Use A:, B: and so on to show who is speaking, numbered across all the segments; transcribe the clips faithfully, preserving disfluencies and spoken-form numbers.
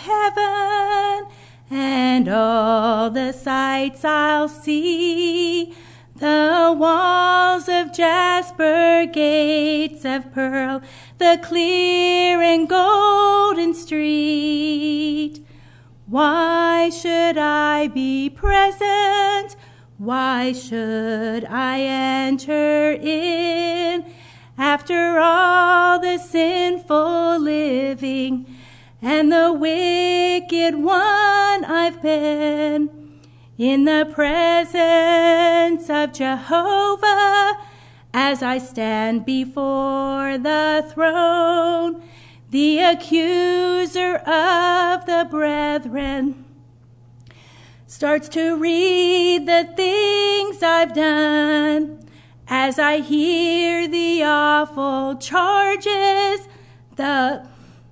A: heaven, and all the sights I'll see. The walls of jasper, gates of pearl, the clear and golden street. Why should I be present? Why should I enter in? After all the sinful living and the wicked one I've been, in the presence of Jehovah, as I stand before the throne, the accuser of the brethren starts to read the things I've done. As I hear the awful charges, the,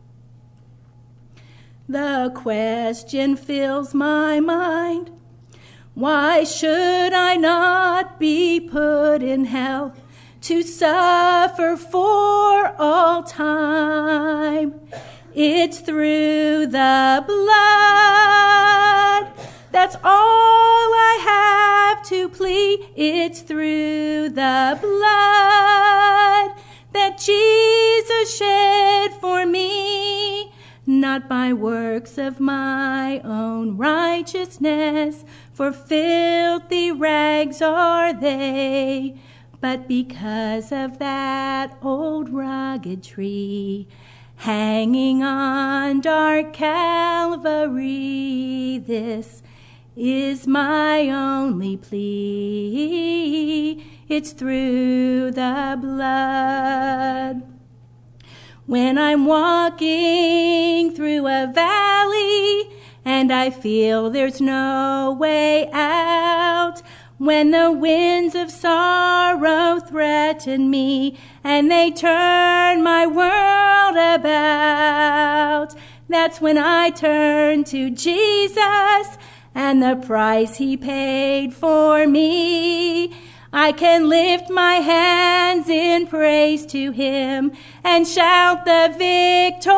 A: the question fills my mind. Why should I not be put in hell to suffer for all time? It's through the blood. That's all I have to plead. It's through the blood that Jesus shed for me. Not by works of my own righteousness, for filthy rags are they, but because of that old rugged tree hanging on dark Calvary. This is my only plea. It's through the blood. When I'm walking through a valley and I feel there's no way out, when the winds of sorrow threaten me and they turn my world about, that's when I turn to Jesus and the price he paid for me. I can lift my hands in praise to him and shout the victory.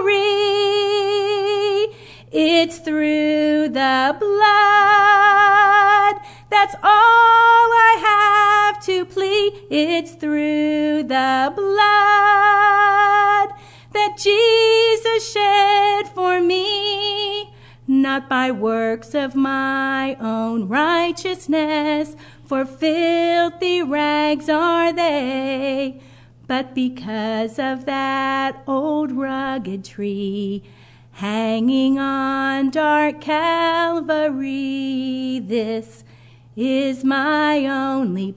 A: It's through the blood. That's all I have to plead. It's through the blood that Jesus shed for me. Not by works of my own righteousness, for filthy rags are they, but because of that old rugged tree hanging on dark Calvary. This is my only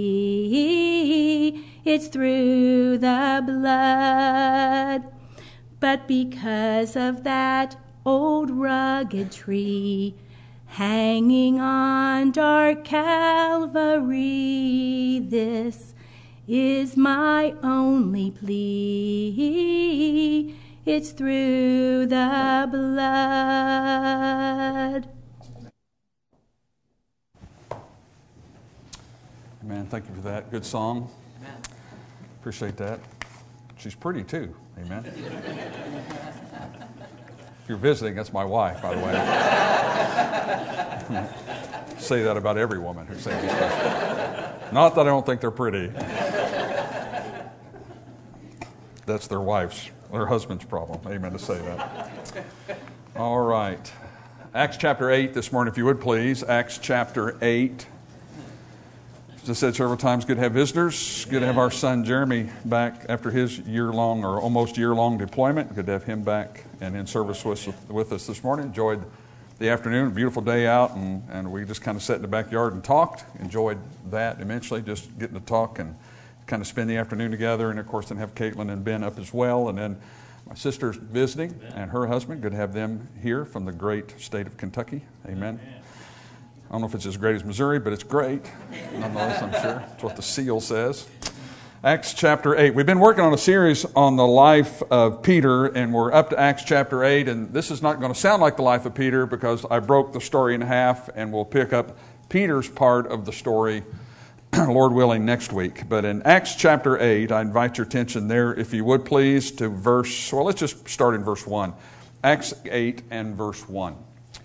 A: plea. It's through the blood, but because of that old rugged tree hanging on dark Calvary. This is my only plea. It's through the blood.
B: Amen. Thank you for that. Good song. Amen. Appreciate that. She's pretty too. Amen. If you're visiting, that's my wife, by the way. Say that about every woman who sings this question. Not that I don't think they're pretty. That's their wife's, their husband's problem. Amen to say that. All right. Acts chapter eight this morning, if you would please. Acts chapter eight. As I said several times, good to have visitors. Good to have our son Jeremy back after his year-long or almost year-long deployment. Good to have him back and in service with, with us this morning. Enjoyed the afternoon, a beautiful day out, and, and we just kind of sat in the backyard and talked. Enjoyed that immensely, just getting to talk and kind of spend the afternoon together. And, of course, then have Caitlin and Ben up as well. And then my sister's visiting and her husband. Good to have them here from the great state of Kentucky. Amen. Amen. I don't know if it's as great as Missouri, but it's great. Nonetheless, I'm sure. That's what the seal says. Acts chapter eight. We've been working on a series on the life of Peter, and we're up to Acts chapter eight. And this is not going to sound like the life of Peter because I broke the story in half, and we'll pick up Peter's part of the story, Lord willing, next week. But in Acts chapter eight, I invite your attention there, if you would please, to verse, well, let's just start in verse one. Acts eight and verse one.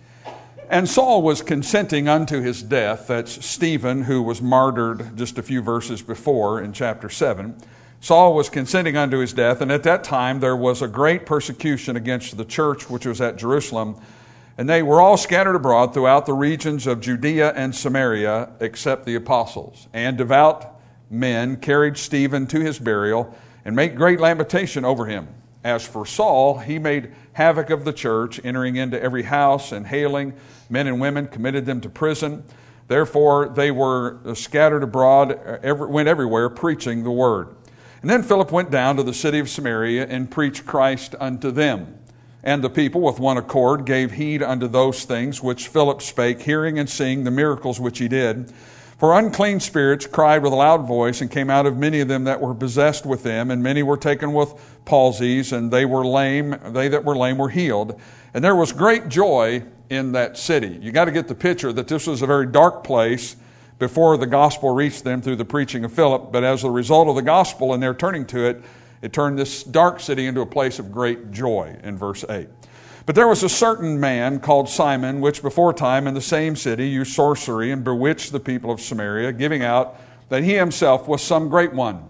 B: And Saul was consenting unto his death. That's Stephen, who was martyred just a few verses before in chapter seven. Saul was consenting unto his death, and at that time there was a great persecution against the church which was at Jerusalem, and they were all scattered abroad throughout the regions of Judea and Samaria, except the apostles. And devout men carried Stephen to his burial, and made great lamentation over him. As for Saul, he made havoc of the church, entering into every house and hailing men and women, committed them to prison. Therefore they were scattered abroad, went everywhere preaching the word. And then Philip went down to the city of Samaria and preached Christ unto them. And the people with one accord gave heed unto those things which Philip spake, hearing and seeing the miracles which he did. For unclean spirits cried with a loud voice, and came out of many of them that were possessed with them, and many were taken with palsies, and they were lame, they that were lame were healed. And there was great joy in that city. You got to get the picture that this was a very dark place before the gospel reached them through the preaching of Philip, but as a result of the gospel and their turning to it, it turned this dark city into a place of great joy in verse eight. But there was a certain man called Simon, which before time in the same city used sorcery and bewitched the people of Samaria, giving out that he himself was some great one,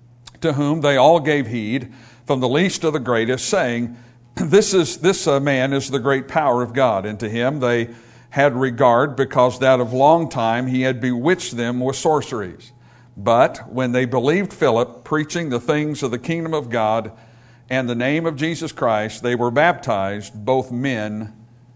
B: to whom they all gave heed, from the least to the greatest, saying, This is this uh, man is the great power of God. And to him they had regard, because that of long time he had bewitched them with sorceries. But when they believed Philip, preaching the things of the kingdom of God and the name of Jesus Christ, they were baptized, both men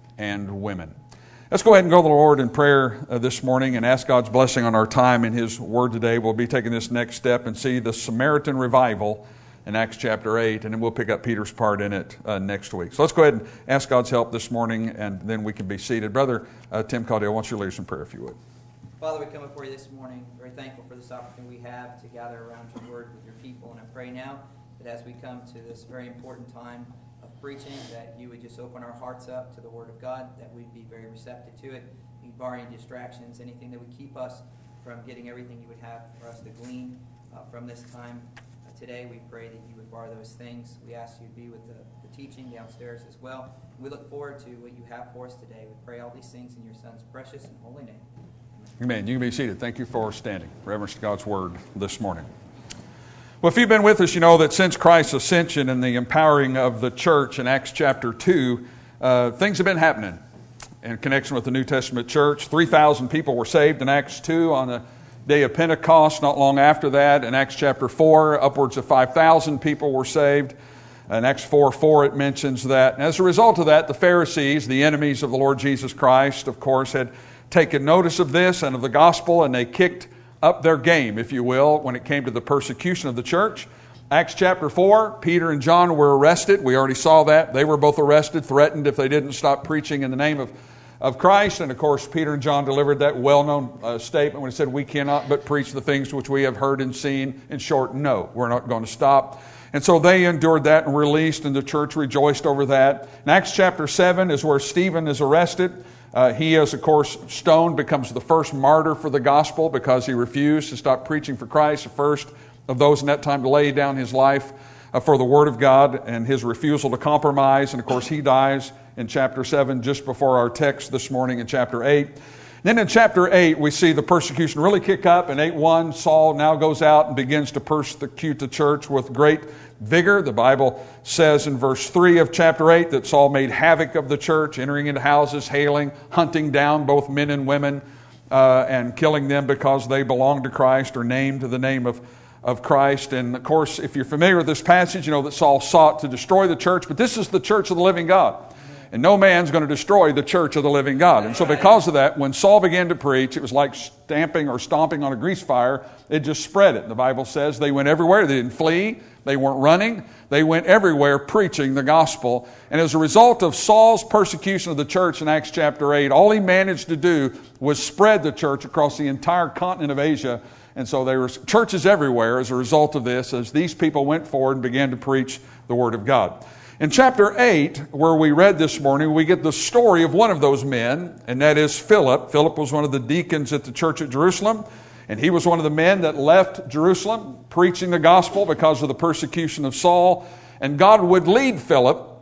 B: and women. Let's go ahead and go to the Lord in prayer uh, this morning and ask God's blessing on our time in His Word today. We'll be taking this next step and see the Samaritan revival in Acts chapter eight, and then we'll pick up Peter's part in it uh, next week. So let's go ahead and ask God's help this morning, and then we can be seated. Brother uh, Tim Caudill, why don't you lead us in prayer if you would.
C: Father, we come before you this morning, very thankful for this opportunity we have to gather around your word with your people. And I pray now that as we come to this very important time of preaching, that you would just open our hearts up to the word of God, that we'd be very receptive to it. We bar any distractions, anything that would keep us from getting everything you would have for us to glean uh, from this time. Uh, today, we pray that you would bar those things. We ask you to be with the, the teaching downstairs as well. We look forward to what you have for us today. We pray all these things in your Son's precious and holy name.
B: Amen. You can be seated. Thank you for standing. Reverence to God's Word this morning. Well, if you've been with us, you know that since Christ's ascension and the empowering of the church in Acts chapter two, uh, things have been happening in connection with the New Testament church. three thousand people were saved in Acts two on the day of Pentecost. Not long after that, in Acts chapter four, upwards of five thousand people were saved. In Acts four four, it mentions that. And as a result of that, the Pharisees, the enemies of the Lord Jesus Christ, of course, had taken notice of this and of the gospel, and they kicked up their game, if you will, when it came to the persecution of the church. Acts chapter four, Peter and John were arrested. We already saw that. They were both arrested, threatened if they didn't stop preaching in the name of, of Christ. And of course, Peter and John delivered that well-known uh, statement when he said, we cannot but preach the things which we have heard and seen. In short, no, we're not going to stop. And so they endured that and released, and the church rejoiced over that. In Acts chapter seven is where Stephen is arrested. Uh, he is, of course, stoned, becomes the first martyr for the gospel because he refused to stop preaching for Christ, the first of those in that time to lay down his life uh, for the Word of God, and his refusal to compromise. And, of course, he dies in chapter seven just before our text this morning in chapter eight. Then in chapter eight, we see the persecution really kick up. In eight one, Saul now goes out and begins to persecute the church with great vigor. The Bible says in verse three of chapter eight that Saul made havoc of the church, entering into houses, hailing, hunting down both men and women, uh, and killing them because they belonged to Christ or named the name of, of Christ. And of course, if you're familiar with this passage, you know that Saul sought to destroy the church, but this is the church of the living God. And no man's going to destroy the church of the living God. And so because of that, when Saul began to preach, it was like stamping or stomping on a grease fire. It just spread it. The Bible says they went everywhere. They didn't flee. They weren't running. They went everywhere preaching the gospel. And as a result of Saul's persecution of the church in Acts chapter eight, all he managed to do was spread the church across the entire continent of Asia. And so there were churches everywhere as a result of this, as these people went forward and began to preach the Word of God. In chapter eight, where we read this morning, we get the story of one of those men, and that is Philip. Philip was one of the deacons at the church at Jerusalem, and he was one of the men that left Jerusalem preaching the gospel because of the persecution of Saul. And God would lead Philip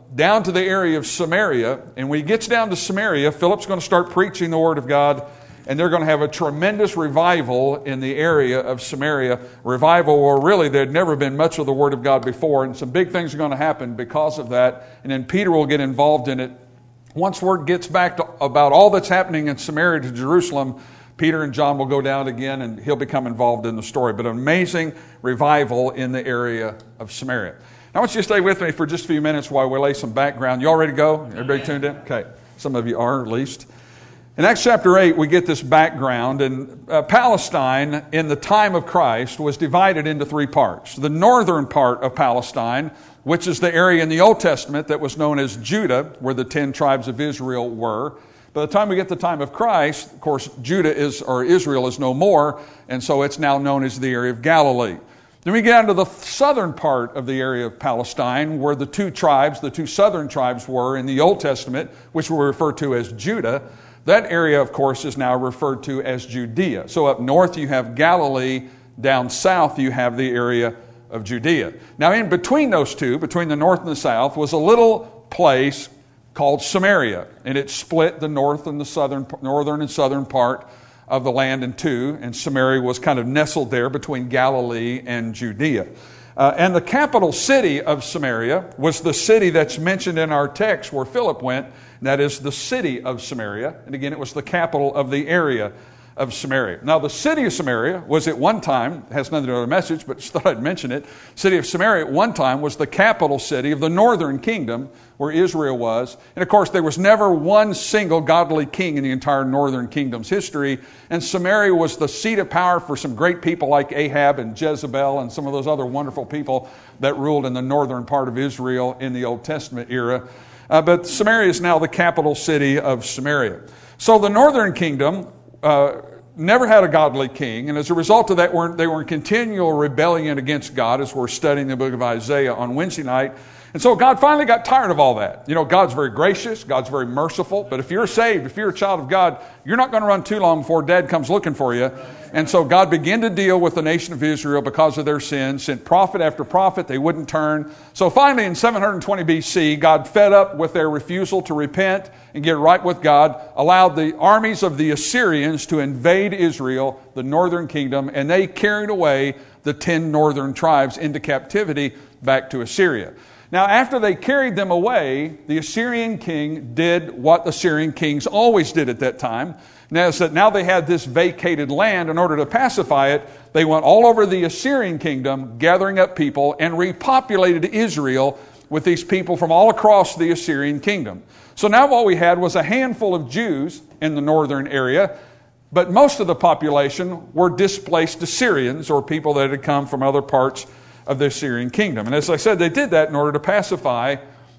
B: down to the area of Samaria. And when he gets down to Samaria, Philip's going to start preaching the Word of God, and they're going to have a tremendous revival in the area of Samaria. Revival where really there had never been much of the Word of God before, and some big things are going to happen because of that. And then Peter will get involved in it. Once word gets back to, about all that's happening in Samaria to Jerusalem, Peter and John will go down again, and he'll become involved in the story. But an amazing revival in the area of Samaria. Now, I want you to stay with me for just a few minutes while we lay some background. You all ready to go? Everybody tuned in? Okay. Some of you are, at least. In Acts chapter eight, we get this background. And uh, Palestine, in the time of Christ, was divided into three parts. The northern part of Palestine, which is the area in the Old Testament that was known as Judah, where the ten tribes of Israel were. By the time we get to the time of Christ, of course, Judah is, or Israel is no more, and so it's now known as the area of Galilee. Then we get down to the southern part of the area of Palestine, where the two tribes, the two southern tribes were in the Old Testament, which we refer to as Judah. That area, of course, is now referred to as Judea. So up north you have Galilee, down south you have the area of Judea. Now in between those two, between the north and the south, was a little place called Samaria, and it split the north and the southern, northern and southern part of the land in two, and Samaria was kind of nestled there between Galilee and Judea. Uh, and the capital city of Samaria was the city that's mentioned in our text where Philip went, and that is the city of Samaria. And again, it was the capital of the area of Samaria. Now, the city of Samaria was at one time, has nothing to do with the message, but just thought I'd mention it. City of Samaria at one time was the capital city of the northern kingdom where Israel was. And of course, there was never one single godly king in the entire northern kingdom's history. And Samaria was the seat of power for some great people like Ahab and Jezebel and some of those other wonderful people that ruled in the northern part of Israel in the Old Testament era. Uh, but Samaria is now the capital city of Samaria. So the northern kingdom uh, never had a godly king, and as a result of that, we're, they were in continual rebellion against God, as we're studying the book of Isaiah on Wednesday night. And so God finally got tired of all that. You know, God's very gracious, God's very merciful, but if you're saved, if you're a child of God, you're not going to run too long before Dad comes looking for you. And so God began to deal with the nation of Israel because of their sins, sent prophet after prophet, they wouldn't turn. So finally in seven hundred twenty B C, God, fed up with their refusal to repent and get right with God, allowed the armies of the Assyrians to invade Israel, the northern kingdom, and they carried away the ten northern tribes into captivity back to Assyria. Now, after they carried them away, the Assyrian king did what Assyrian kings always did at that time. Now, is that now they had this vacated land. In order to pacify it, they went all over the Assyrian kingdom, gathering up people, and repopulated Israel with these people from all across the Assyrian kingdom. So now what we had was a handful of Jews in the northern area, but most of the population were displaced Assyrians, or people that had come from other parts of the Assyrian kingdom. And as I said, they did that in order to pacify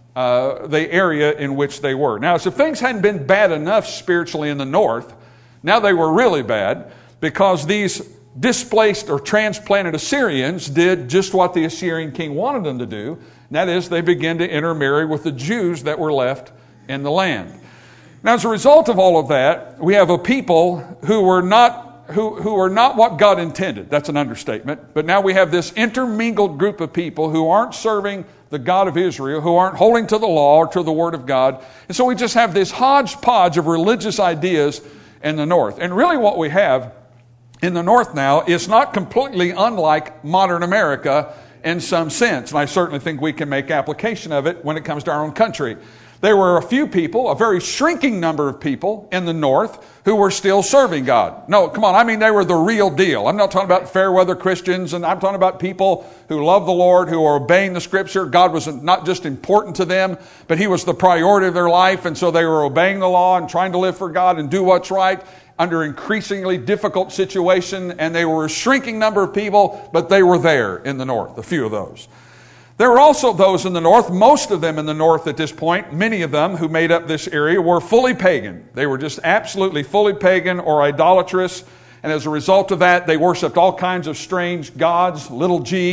B: uh, the area in which they were. Now, as if things hadn't been bad enough spiritually in the north, now they were really bad, because these displaced or transplanted Assyrians did just what the Assyrian king wanted them to do. And that is, they began to intermarry with the Jews that were left in the land. Now, as a result of all of that, we have a people who were not Who, who are not what God intended. That's an understatement. But now we have this intermingled group of people who aren't serving the God of Israel, who aren't holding to the law or to the Word of God. And so we just have this hodgepodge of religious ideas in the north. And really what we have in the north now is not completely unlike modern America in some sense. And I certainly think we can make application of it when it comes to our own country. There were a few people, a very shrinking number of people in the north who were still serving God. No, come on, I mean they were the real deal. I'm not talking about fair weather Christians, and I'm talking about people who love the Lord, who are obeying the Scripture. God was not just important to them, but He was the priority of their life, and so they were obeying the law and trying to live for God and do what's right under increasingly difficult situation, and they were a shrinking number of people, but they were there in the north, a few of those. There were also those in the north, most of them in the north at this point, many of them who made up this area were fully pagan. They were just absolutely fully pagan or idolatrous. And as a result of that, they worshiped all kinds of strange gods, little g,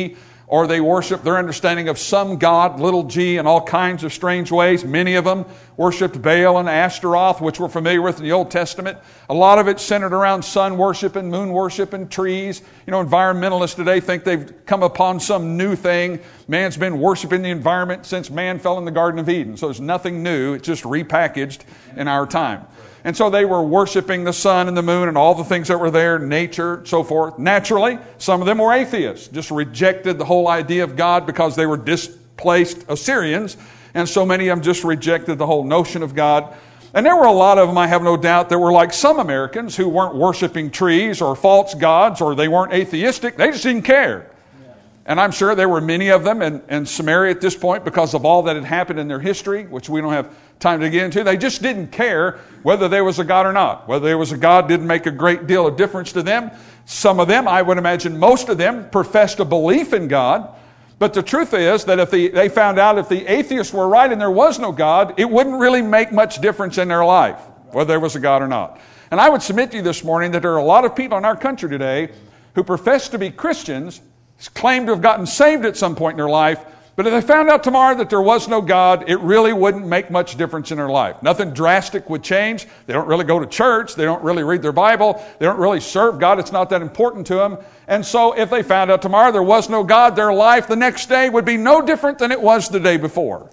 B: or they worship their understanding of some god, little g, in all kinds of strange ways. Many of them worshiped Baal and Ashtaroth, which we're familiar with in the Old Testament. A lot of it centered around sun worship and moon worship and trees. You know, environmentalists today think they've come upon some new thing. Man's been worshiping the environment since man fell in the Garden of Eden. So there's nothing new. It's just repackaged in our time. And so they were worshiping the sun and the moon and all the things that were there, nature, so forth. Naturally, some of them were atheists, just rejected the whole idea of God because they were displaced Assyrians. And so many of them just rejected the whole notion of God. And there were a lot of them, I have no doubt, that were like some Americans who weren't worshiping trees or false gods, or they weren't atheistic. They just didn't care. And I'm sure there were many of them in, in Samaria at this point because of all that had happened in their history, which we don't have time to get into. They just didn't care whether there was a God or not. Whether there was a God didn't make a great deal of difference to them. Some of them, I would imagine most of them, professed a belief in God. But the truth is that if the, they found out if the atheists were right and there was no God, it wouldn't really make much difference in their life, whether there was a God or not. And I would submit to you this morning that there are a lot of people in our country today who profess to be Christians, claim to have gotten saved at some point in their life, but if they found out tomorrow that there was no God, it really wouldn't make much difference in their life. Nothing drastic would change. They don't really go to church. They don't really read their Bible. They don't really serve God. It's not that important to them. And so if they found out tomorrow there was no God, their life the next day would be no different than it was the day before.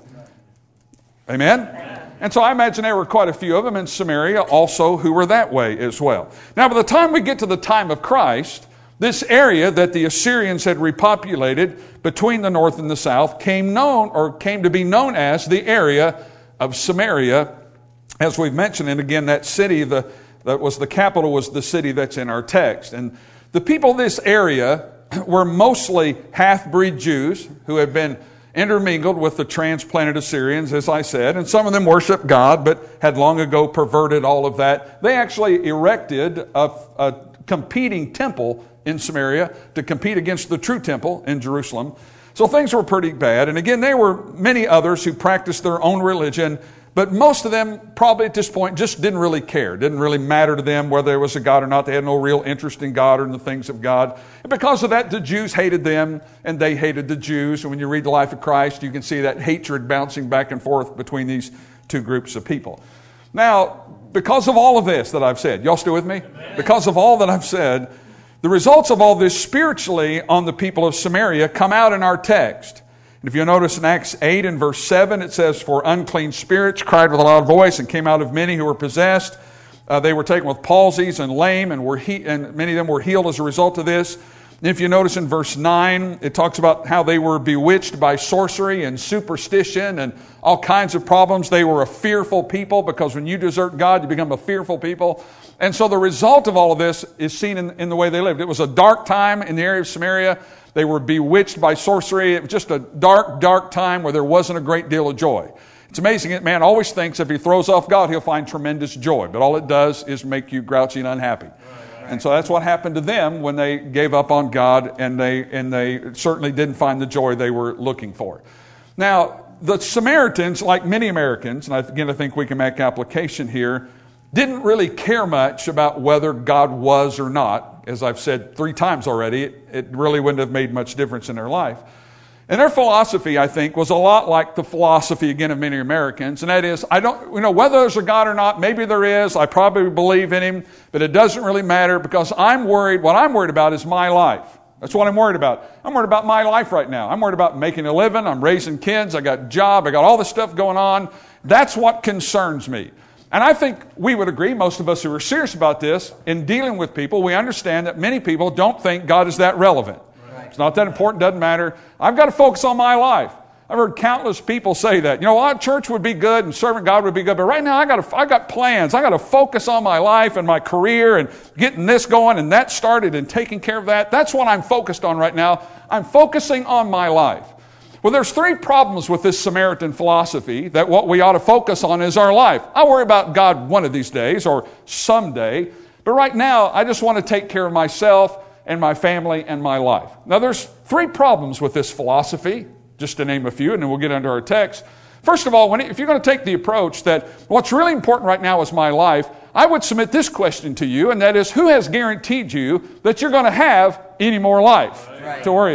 B: Amen? Amen. And so I imagine there were quite a few of them in Samaria also who were that way as well. Now, by the time we get to the time of Christ, this area that the Assyrians had repopulated between the north and the south came known or came to be known as the area of Samaria. As we've mentioned, and again, that city the, that was the capital was the city that's in our text. And the people of this area were mostly half-breed Jews who had been intermingled with the transplanted Assyrians, as I said. And some of them worshiped God, but had long ago perverted all of that. They actually erected a, a competing temple in Samaria to compete against the true temple in Jerusalem. So things were pretty bad. And again, there were many others who practiced their own religion, but most of them probably at this point just didn't really care. It didn't really matter to them whether there was a God or not. They had no real interest in God or in the things of God. And because of that, the Jews hated them and they hated the Jews. And when you read the life of Christ, you can see that hatred bouncing back and forth between these two groups of people. Now, because of all of this that I've said, y'all still with me? Amen. Because of all that I've said, the results of all this spiritually on the people of Samaria come out in our text. And if you'll notice in Acts eight and verse seven, it says, "For unclean spirits cried with a loud voice and came out of many who were possessed. Uh, they were taken with palsies and lame, and were he- and many of them were healed as a result of this." And if you notice in verse nine, it talks about how they were bewitched by sorcery and superstition and all kinds of problems. They were a fearful people, because when you desert God, you become a fearful people. And so the result of all of this is seen in, in the way they lived. It was a dark time in the area of Samaria. They were bewitched by sorcery. It was just a dark, dark time where there wasn't a great deal of joy. It's amazing that man always thinks if he throws off God, he'll find tremendous joy. But all it does is make you grouchy and unhappy. And so that's what happened to them when they gave up on God, and they and they certainly didn't find the joy they were looking for. Now, the Samaritans, like many Americans, and again I think we can make application here, didn't really care much about whether God was or not. As I've said three times already, it, it really wouldn't have made much difference in their life. And their philosophy, I think, was a lot like the philosophy, again, of many Americans. And that is, I don't, you know, whether there's a God or not, maybe there is. I probably believe in Him, but it doesn't really matter, because I'm worried, what I'm worried about is my life. That's what I'm worried about. I'm worried about my life right now. I'm worried about making a living. I'm raising kids. I got a job. I got all this stuff going on. That's what concerns me. And I think we would agree, most of us who are serious about this, in dealing with people, we understand that many people don't think God is that relevant. It's not that important, doesn't matter. I've got to focus on my life. I've heard countless people say that. You know what, church would be good and serving God would be good, but right now I got to, I got plans. I got to focus on my life and my career and getting this going and that started and taking care of that. That's what I'm focused on right now. I'm focusing on my life. Well, there's three problems with this Samaritan philosophy, that what we ought to focus on is our life. I'll worry about God one of these days or someday, but right now I just want to take care of myself and my family and my life. Now, there's three problems with this philosophy, just to name a few, and then we'll get into our text. First of all, when, if you're going to take the approach that what's really important right now is my life, I would submit this question to you, and that is, who has guaranteed you that you're going to have any more life right. to worry about?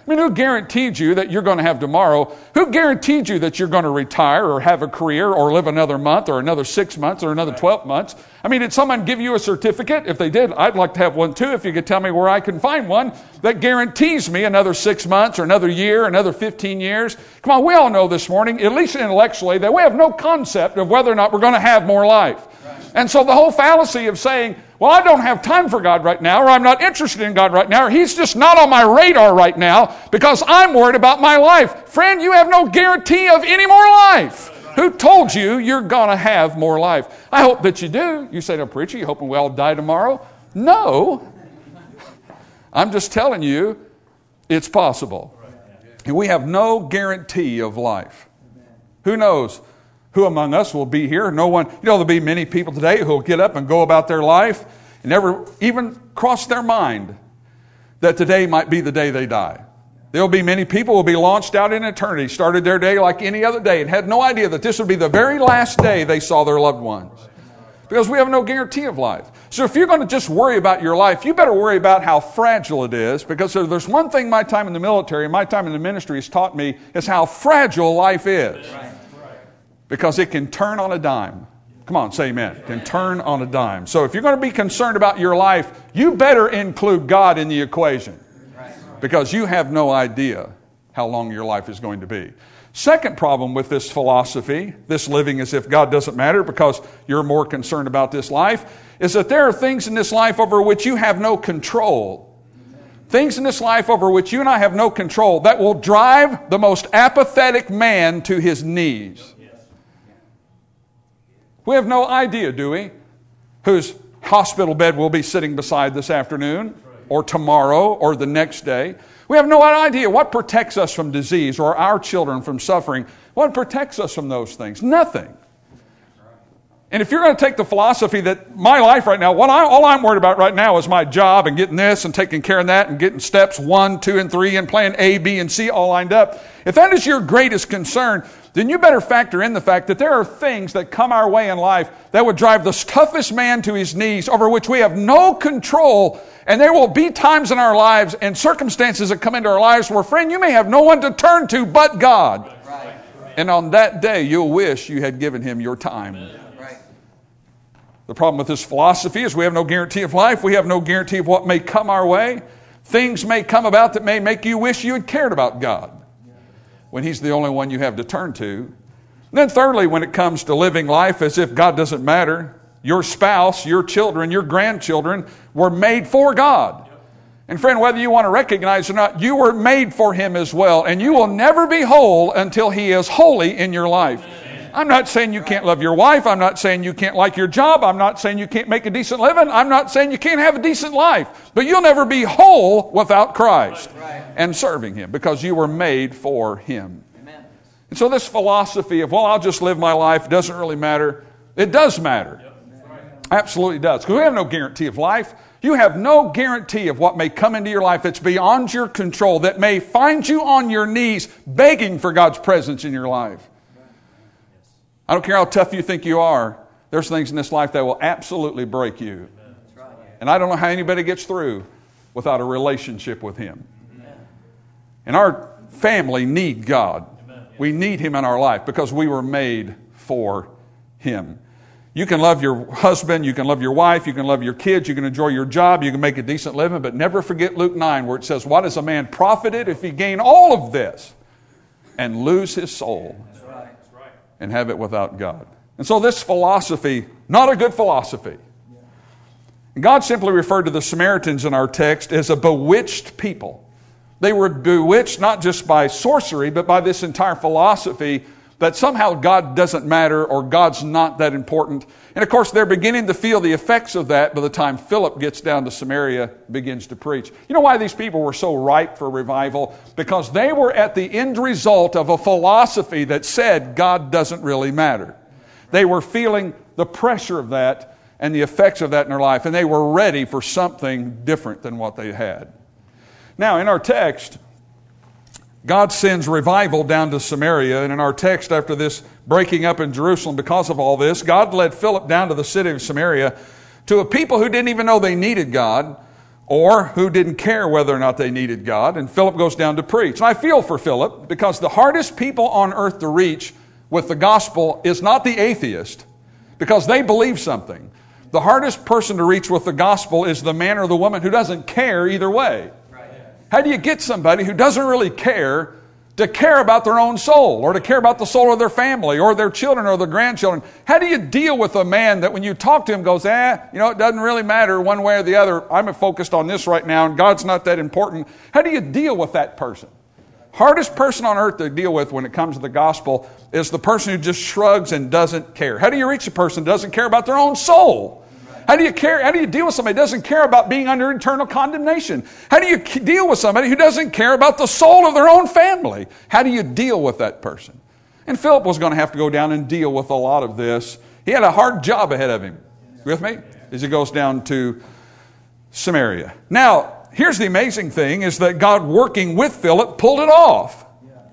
B: I mean, who guaranteed you that you're going to have tomorrow? Who guaranteed you that you're going to retire or have a career or live another month or another six months or another twelve months? I mean, did someone give you a certificate? If they did, I'd like to have one too, if you could tell me where I can find one that guarantees me another six months or another year, another fifteen years. Come on, we all know this morning, at least intellectually, that we have no concept of whether or not we're going to have more life. And so the whole fallacy of saying, well, I don't have time for God right now, or I'm not interested in God right now, or He's just not on my radar right now because I'm worried about my life. Friend, you have no guarantee of any more life. Who told you you're going to have more life? I hope that you do. You say, no, preacher, you hoping we all die tomorrow? No. I'm just telling you, it's possible. And we have no guarantee of life. Who knows? Who among us will be here? No one. You know, there'll be many people today who will get up and go about their life and never even cross their mind that today might be the day they die. There'll be many people who will be launched out in eternity, started their day like any other day, and had no idea that this would be the very last day they saw their loved ones. Because we have no guarantee of life. So if you're going to just worry about your life, you better worry about how fragile it is. Because if there's one thing my time in the military and my time in the ministry has taught me, is how fragile life is. Because it can turn on a dime. Come on, say amen. It can turn on a dime. So if you're going to be concerned about your life, you better include God in the equation. Because you have no idea how long your life is going to be. Second problem with this philosophy, this living as if God doesn't matter because you're more concerned about this life, is that there are things in this life over which you have no control. Things in this life over which you and I have no control that will drive the most apathetic man to his knees. We have no idea, do we, whose hospital bed we'll be sitting beside this afternoon or tomorrow or the next day. We have no idea what protects us from disease or our children from suffering. What protects us from those things? Nothing. And if you're going to take the philosophy that my life right now, what I, all I'm worried about right now is my job and getting this and taking care of that and getting steps one, two, and three and playing A, B, and C all lined up. If that is your greatest concern, then you better factor in the fact that there are things that come our way in life that would drive the toughest man to his knees, over which we have no control. And there will be times in our lives and circumstances that come into our lives where, friend, you may have no one to turn to but God. Right. And on that day, you'll wish you had given Him your time. Right. The problem with this philosophy is we have no guarantee of life. We have no guarantee of what may come our way. Things may come about that may make you wish you had cared about God when He's the only one you have to turn to. And then thirdly, when it comes to living life as if God doesn't matter, your spouse, your children, your grandchildren were made for God. And friend, whether you want to recognize or not, you were made for Him as well. And you will never be whole until He is holy in your life. I'm not saying you can't love your wife. I'm not saying you can't like your job. I'm not saying you can't make a decent living. I'm not saying you can't have a decent life. But you'll never be whole without Christ and serving Him, because you were made for Him. Amen. And so this philosophy of, well, I'll just live my life, doesn't really matter. It does matter. Absolutely does. Because we have no guarantee of life. You have no guarantee of what may come into your life that's beyond your control, that may find you on your knees begging for God's presence in your life. I don't care how tough you think you are. There's things in this life that will absolutely break you. And I don't know how anybody gets through without a relationship with Him. And our family need God. We need Him in our life because we were made for Him. You can love your husband, you can love your wife, you can love your kids, you can enjoy your job, you can make a decent living, but never forget Luke nine, where it says, what is a man profited if he gain all of this and lose his soul and have it without God? And so this philosophy, not a good philosophy. God simply referred to the Samaritans in our text as a bewitched people. They were bewitched not just by sorcery, but by this entire philosophy that somehow God doesn't matter or God's not that important. And of course, they're beginning to feel the effects of that by the time Philip gets down to Samaria, begins to preach. You know why these people were so ripe for revival? Because they were at the end result of a philosophy that said God doesn't really matter. They were feeling the pressure of that and the effects of that in their life, and they were ready for something different than what they had. Now, in our text, God sends revival down to Samaria, and in our text, after this breaking up in Jerusalem because of all this, God led Philip down to the city of Samaria to a people who didn't even know they needed God, or who didn't care whether or not they needed God. And Philip goes down to preach. And I feel for Philip, because the hardest people on earth to reach with the gospel is not the atheist, because they believe something. The hardest person to reach with the gospel is the man or the woman who doesn't care either way. How do you get somebody who doesn't really care to care about their own soul, or to care about the soul of their family or their children or their grandchildren? How do you deal with a man that when you talk to him goes, eh, you know, it doesn't really matter one way or the other. I'm focused on this right now and God's not that important. How do you deal with that person? Hardest person on earth to deal with when it comes to the gospel is the person who just shrugs and doesn't care. How do you reach a person who doesn't care about their own soul? How do you care? How do you deal with somebody who doesn't care about being under eternal condemnation? How do you deal with somebody who doesn't care about the soul of their own family? How do you deal with that person? And Philip was going to have to go down and deal with a lot of this. He had a hard job ahead of him. You with me? As he goes down to Samaria. Now, here's the amazing thing, is that God, working with Philip, pulled it off.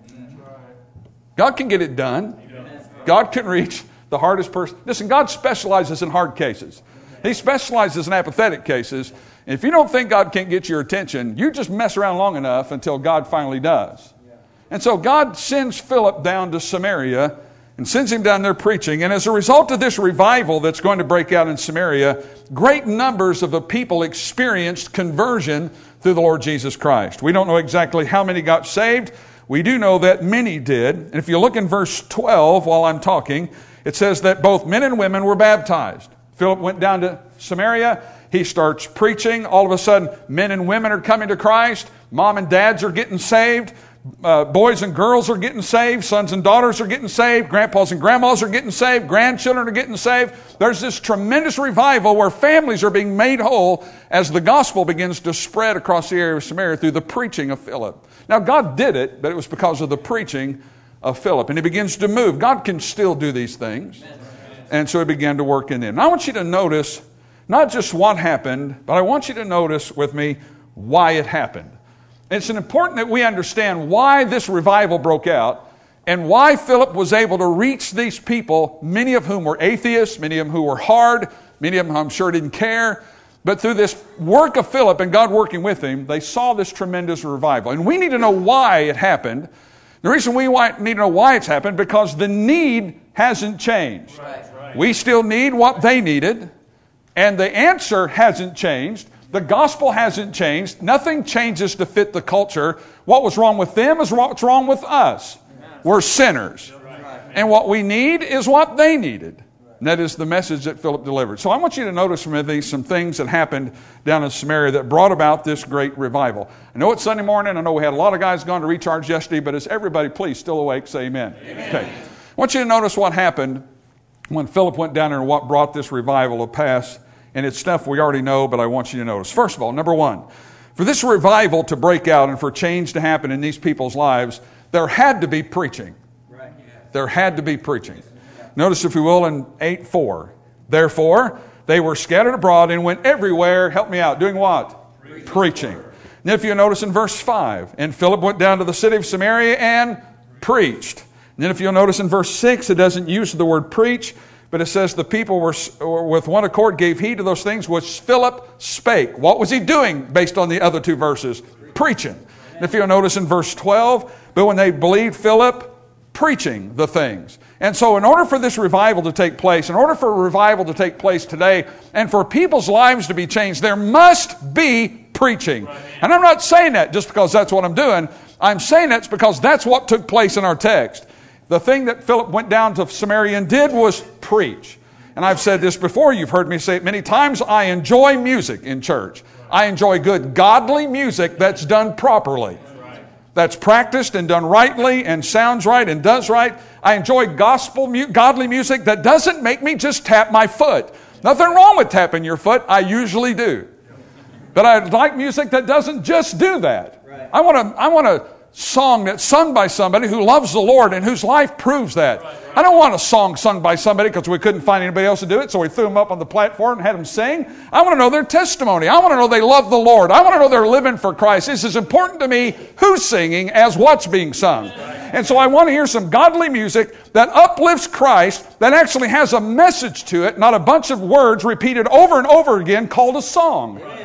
B: God can get it done. God can reach the hardest person. Listen, God specializes in hard cases. He specializes in apathetic cases. And if you don't think God can't get your attention, you just mess around long enough until God finally does. And so God sends Philip down to Samaria and sends him down there preaching. And as a result of this revival that's going to break out in Samaria, great numbers of the people experienced conversion through the Lord Jesus Christ. We don't know exactly how many got saved. We do know that many did. And if you look in verse twelve while I'm talking, it says that both men and women were baptized. Philip went down to Samaria. He starts preaching. All of a sudden, men and women are coming to Christ. Mom and dads are getting saved. Uh, boys and girls are getting saved. Sons and daughters are getting saved. Grandpas and grandmas are getting saved. Grandchildren are getting saved. There's this tremendous revival where families are being made whole as the gospel begins to spread across the area of Samaria through the preaching of Philip. Now, God did it, but it was because of the preaching of Philip. And he begins to move. God can still do these things. And so he began to work in them. Now, I want you to notice not just what happened, but I want you to notice with me why it happened. It's important that we understand why this revival broke out and why Philip was able to reach these people, many of whom were atheists, many of them who were hard, many of them I'm sure didn't care. But through this work of Philip and God working with him, they saw this tremendous revival. And we need to know why it happened. The reason we need to know why it's happened, because the need hasn't changed. Right, right. We still need what they needed, and the answer hasn't changed. The gospel hasn't changed. Nothing changes to fit the culture. What was wrong with them is what's wrong with us. We're sinners. And what we need is what they needed. And that is the message that Philip delivered. So I want you to notice from these some things that happened down in Samaria that brought about this great revival. I know it's Sunday morning. I know we had a lot of guys gone to recharge yesterday, but is everybody please still awake? Say amen. Amen. Okay. I want you to notice what happened when Philip went down there and what brought this revival to pass. And it's stuff we already know, but I want you to notice. First of all, number one, for this revival to break out and for change to happen in these people's lives, there had to be preaching. Right. There had to be preaching. Notice, if you will, in eight four. Therefore, they were scattered abroad and went everywhere. Help me out. Doing what? Preaching. Preaching. And if you notice in verse five, and Philip went down to the city of Samaria and preached. And then if you'll notice in verse six, it doesn't use the word preach, but it says the people were with one accord gave heed to those things which Philip spake. What was he doing based on the other two verses? Preaching. And if you'll notice in verse twelve, but when they believed Philip, preaching the things. And so in order for this revival to take place, in order for a revival to take place today, and for people's lives to be changed, there must be preaching. And I'm not saying that just because that's what I'm doing. I'm saying that's because that's what took place in our text. The thing that Philip went down to Samaria and did was preach. And I've said this before. You've heard me say it many times. I enjoy music in church. I enjoy good, godly music that's done properly. That's practiced and done rightly and sounds right and does right. I enjoy gospel, godly music that doesn't make me just tap my foot. Nothing wrong with tapping your foot. I usually do. But I like music that doesn't just do that. I want to, I want a song that's sung by somebody who loves the Lord and whose life proves that. I don't want a song sung by somebody because we couldn't find anybody else to do it, so we threw them up on the platform and had them sing. I want to know their testimony. I want to know they love the Lord. I want to know they're living for Christ. This is important to me who's singing as what's being sung. And so I want to hear some godly music that uplifts Christ, that actually has a message to it, not a bunch of words repeated over and over again called a song.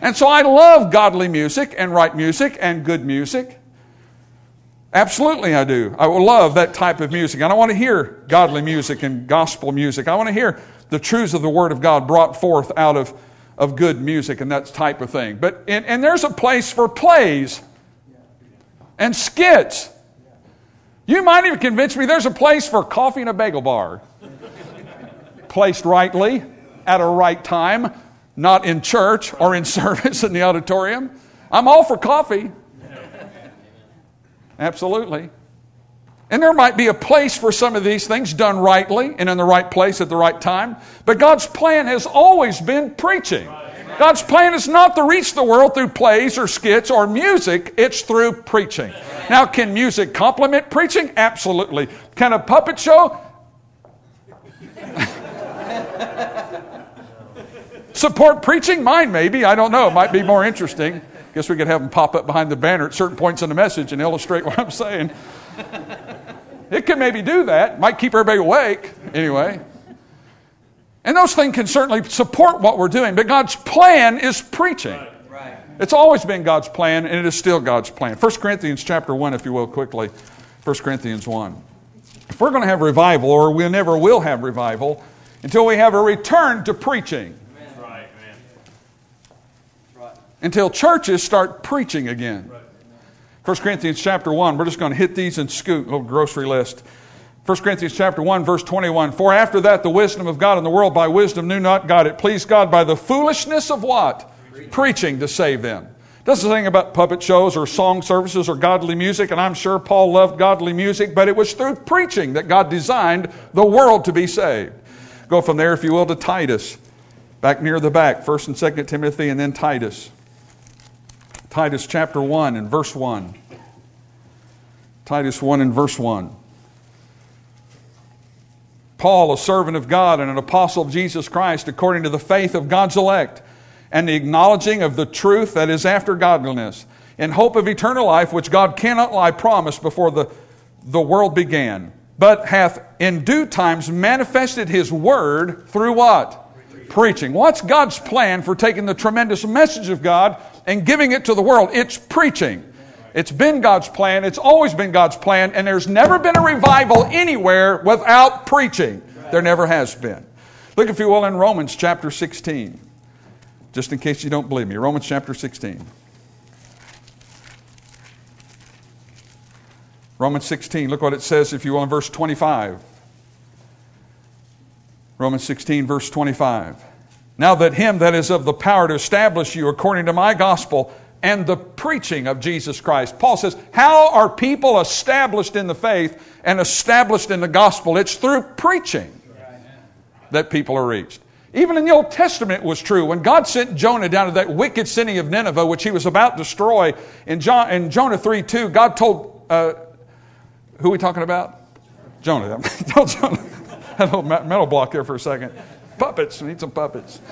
B: And so I love godly music and right music and good music. Absolutely I do. I will love that type of music. And I want to hear godly music and gospel music. I want to hear the truths of the Word of God brought forth out of, of good music and that type of thing. But and, and there's a place for plays and skits. You might even convince me there's a place for coffee and a bagel bar. Placed rightly, at a right time, not in church or in service in the auditorium. I'm all for coffee. Absolutely. And there might be a place for some of these things done rightly and in the right place at the right time. But God's plan has always been preaching. God's plan is not to reach the world through plays or skits or music. It's through preaching. Now, can music complement preaching? Absolutely. Can a puppet show support preaching? Mine maybe. I don't know. It might be more interesting. Guess we could have them pop up behind the banner at certain points in the message and illustrate what I'm saying. It could maybe do that. Might keep everybody awake. Anyway. And those things can certainly support what we're doing. But God's plan is preaching. Right. It's always been God's plan, and it is still God's plan. First Corinthians chapter one, if you will, quickly. First Corinthians one. If we're going to have revival, or we never will have revival, until we have a return to preaching. Until churches start preaching again. First Corinthians chapter one, we're just going to hit these and scoot, a little grocery list. First Corinthians chapter one, verse twenty-one. For after that the wisdom of God in the world by wisdom knew not God. It pleased God by the foolishness of what? Preaching, Preaching to save them. Doesn't say anything about puppet shows or song services or godly music, and I'm sure Paul loved godly music, but it was through preaching that God designed the world to be saved. Go from there, if you will, to Titus. Back near the back, First and Second Timothy, and then Titus. Titus chapter one and verse one. Titus one and verse one. Paul, a servant of God and an apostle of Jesus Christ, according to the faith of God's elect, and the acknowledging of the truth that is after godliness, in hope of eternal life, which God cannot lie promised before the, the world began, but hath in due times manifested His word through what? Preaching. Preaching. What's God's plan for taking the tremendous message of God and giving it to the world? It's preaching. It's been God's plan. It's always been God's plan. And there's never been a revival anywhere without preaching. There never has been. Look, if you will, in Romans chapter sixteen. Just in case you don't believe me. Romans chapter sixteen. Romans sixteen. Look what it says, if you will, in verse twenty-five. Romans sixteen, verse twenty-five. Now that Him that is of the power to establish you according to my gospel and the preaching of Jesus Christ. Paul says, how are people established in the faith and established in the gospel? It's through preaching that people are reached. Even in the Old Testament it was true. When God sent Jonah down to that wicked city of Nineveh, which He was about to destroy, in, John, in Jonah three two, God told, uh, who are we talking about? Jonah. told Jonah. Had a little metal block there for a second. Puppets. We need some puppets.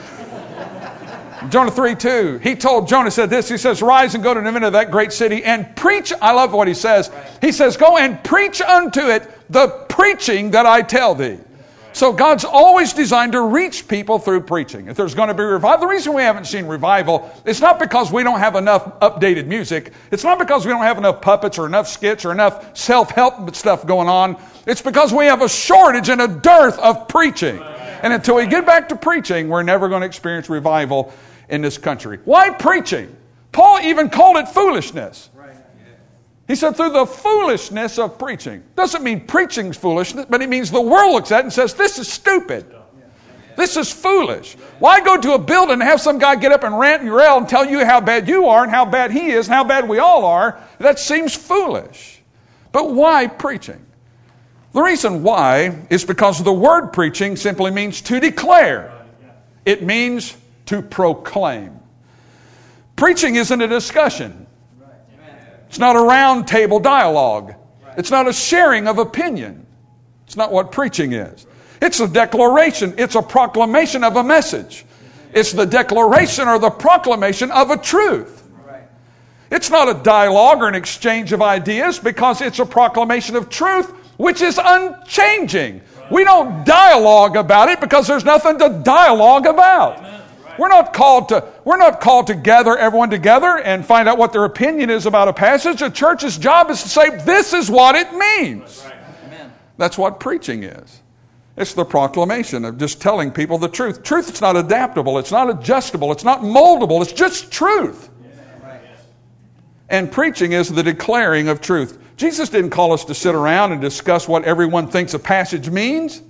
B: Jonah three two. He told Jonah, said this. He says, rise and go to Nineveh, that great city, and preach. I love what he says. He says, go and preach unto it the preaching that I tell thee. So God's always designed to reach people through preaching. If there's going to be revival, the reason we haven't seen revival, it's not because we don't have enough updated music. It's not because we don't have enough puppets or enough skits or enough self-help stuff going on. It's because we have a shortage and a dearth of preaching. And until we get back to preaching, we're never going to experience revival in this country. Why preaching? Paul even called it foolishness. He said through the foolishness of preaching. Doesn't mean preaching's foolishness, but it means the world looks at it and says, this is stupid. This is foolish. Why go to a building and have some guy get up and rant and rail and tell you how bad you are and how bad he is and how bad we all are? That seems foolish. But why preaching? The reason why is because the word preaching simply means to declare. It means to proclaim. Preaching isn't a discussion. It's not a round table dialogue. It's not a sharing of opinion. It's not what preaching is. It's a declaration. It's a proclamation of a message. It's the declaration or the proclamation of a truth. It's not a dialogue or an exchange of ideas because it's a proclamation of truth which is unchanging. We don't dialogue about it because there's nothing to dialogue about. We're not called to, we're not called to gather everyone together and find out what their opinion is about a passage. A church's job is to say, this is what it means.
C: Amen.
B: That's what preaching is. It's the proclamation of just telling people the truth. Truth is not adaptable. It's not adjustable. It's not moldable. It's just truth.
C: Right.
B: And preaching is the declaring of truth. Jesus didn't call us to sit around and discuss what everyone thinks a passage means.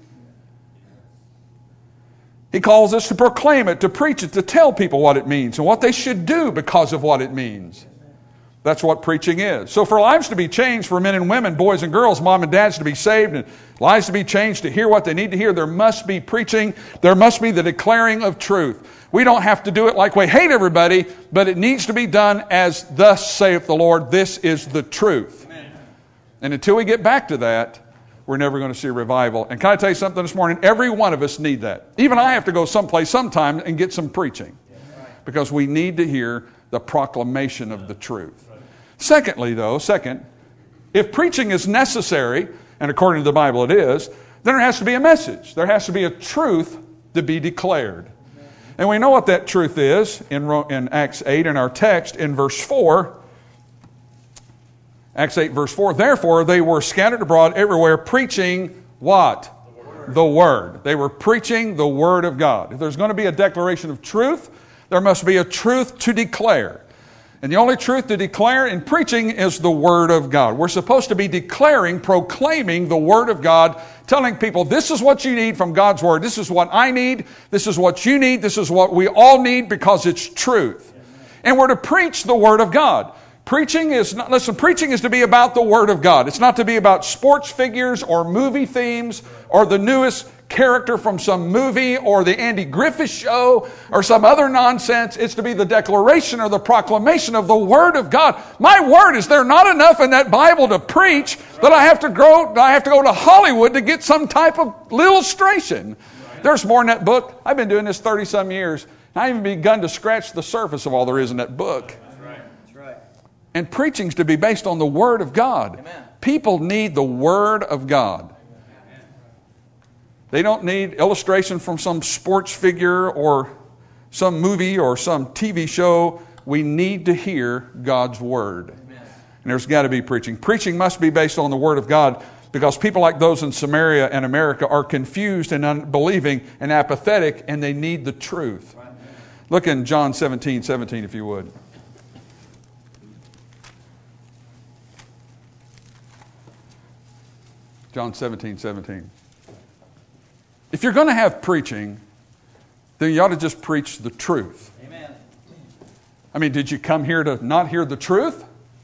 B: He calls us to proclaim it, to preach it, to tell people what it means and what they should do because of what it means. That's what preaching is. So for lives to be changed, for men and women, boys and girls, mom and dads to be saved, and lives to be changed, to hear what they need to hear, there must be preaching. There must be the declaring of truth. We don't have to do it like we hate everybody, but it needs to be done as thus saith the Lord. This is the truth. Amen. And until we get back to that, we're never going to see a revival. And can I tell you something this morning? Every one of us need that. Even I have to go someplace sometime and get some preaching. Because we need to hear the proclamation of the truth. Secondly, though, second, if preaching is necessary, and according to the Bible it is, then there has to be a message. There has to be a truth to be declared. And we know what that truth is in, in Acts eight, in our text, in verse four. Acts eight, verse four. Therefore, they were scattered abroad everywhere, preaching what? The Word. The Word. They were preaching the Word of God. If there's going to be a declaration of truth, there must be a truth to declare. And the only truth to declare in preaching is the Word of God. We're supposed to be declaring, proclaiming the Word of God, telling people this is what you need from God's Word. This is what I need. This is what you need. This is what we all need because it's truth. And we're to preach the Word of God. Preaching is not, listen, preaching is to be about the Word of God. It's not to be about sports figures or movie themes or the newest character from some movie or the Andy Griffith show or some other nonsense. It's to be the declaration or the proclamation of the Word of God. My word, is there not enough in that Bible to preach that I have to go, I have to go to Hollywood to get some type of illustration? There's more in that book. I've been doing this thirty some years. I haven't even begun to scratch the surface of all there is in that book. And preaching's to be based on the Word of God. Amen. People need the Word of God. Amen. They don't need illustration from some sports figure or some movie or some T V show. We need to hear God's Word. Amen. And there's got to be preaching. Preaching must be based on the Word of God because people like those in Samaria and America are confused and unbelieving and apathetic, and they need the truth. Amen. Look in John seventeen seventeen, if you would. John seventeen seventeen. If you're going to have preaching, then you ought to just preach the truth.
C: Amen.
B: I mean, did you come here to not hear the truth?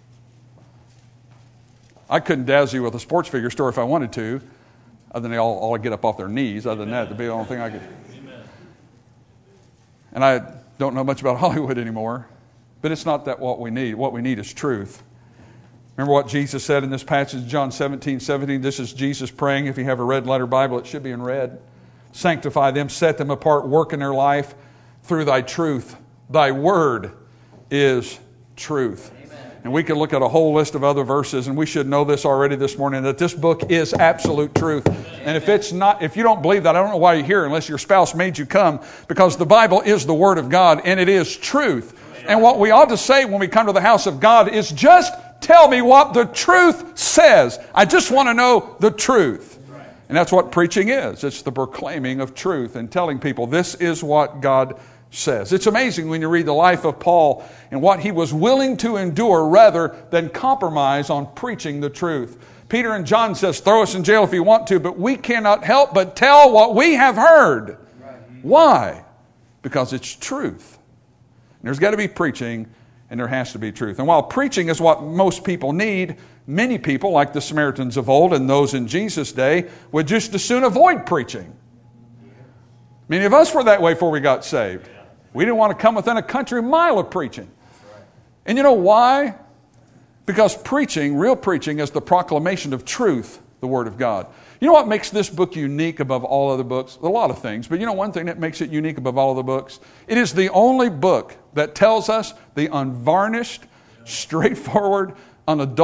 B: I couldn't dazzle you with a sports figure story if I wanted to, other than they all, all get up off their knees. Other than that, that'd be the only thing I could. Amen. And I don't know much about Hollywood anymore, but it's not that what we need. What we need is truth. Remember what Jesus said in this passage, John seventeen seventeen. This is Jesus praying. If you have a red letter Bible, it should be in red. Sanctify them, set them apart, work in their life through thy truth. Thy word is truth. Amen. And we can look at a whole list of other verses, and we should know this already this morning, that this book is absolute truth. Amen. And if it's not, if you don't believe that, I don't know why you're here unless your spouse made you come, because the Bible is the Word of God, and it is truth. Amen. And what we ought to say when we come to the house of God is just tell me what the truth says. I just want to know the truth. Right. And that's what preaching is. It's the proclaiming of truth and telling people this is what God says. It's amazing when you read the life of Paul and what he was willing to endure rather than compromise on preaching the truth. Peter and John says, throw us in jail if you want to, but we cannot help but tell what we have heard. Right. Why? Because it's truth. And there's got to be preaching. And there has to be truth. And while preaching is what most people need, many people, like the Samaritans of old and those in Jesus' day, would just as soon avoid preaching. Many of us were that way before we got saved. We didn't want to come within a country mile of preaching. And you know why? Because preaching, real preaching, is the proclamation of truth, the Word of God. You know what makes this book unique above all other books? A lot of things, but you know one thing that makes it unique above all other books? It is the only book that tells us the unvarnished, straightforward,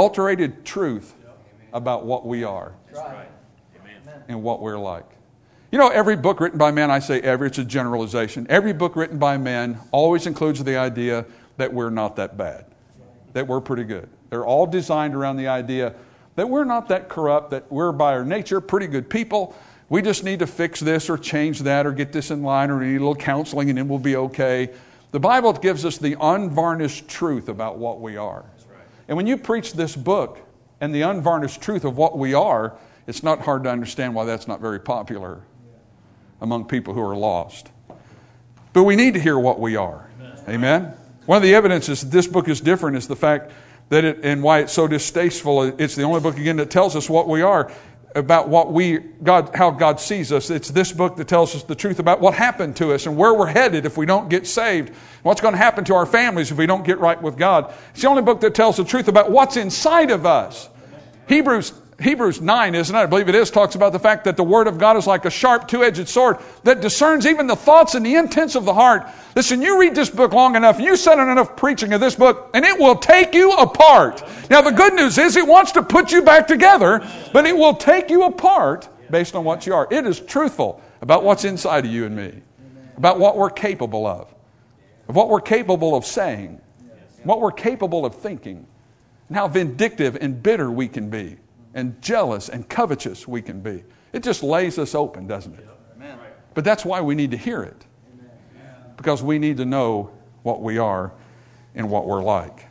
B: unadulterated truth about what we are and what we're like. You know, every book written by men, I say every, it's a generalization. Every book written by men always includes the idea that we're not that bad, that we're pretty good. They're all designed around the idea that we're not that corrupt, that we're by our nature pretty good people. We just need to fix this or change that or get this in line or need a little counseling and then we'll be okay. The Bible gives us the unvarnished truth about what we are. Right. And when you preach this book and the unvarnished truth of what we are, it's not hard to understand why that's not very popular among people who are lost. But we need to hear what we are. Amen. Amen? One of the evidences that this book is different is the fact that it, and why it's so distasteful, it's the only book again that tells us what we are, about what we, God, how God sees us. It's this book that tells us the truth about what happened to us and where we're headed if we don't get saved. What's going to happen to our families if we don't get right with God. It's the only book that tells the truth about what's inside of us. Hebrews Hebrews nine, isn't it? I believe it is, talks about the fact that the Word of God is like a sharp two-edged sword that discerns even the thoughts and the intents of the heart. Listen, you read this book long enough, you sit in enough preaching of this book, and it will take you apart. Now, the good news is it wants to put you back together, but it will take you apart based on what you are. It is truthful about what's inside of you and me, about what we're capable of, of what we're capable of saying, what we're capable of thinking, and how vindictive and bitter we can be. And jealous and covetous we can be. It just lays us open, doesn't it? Amen. But that's why we need to hear it. Amen. Because we need to know what we are and what we're like.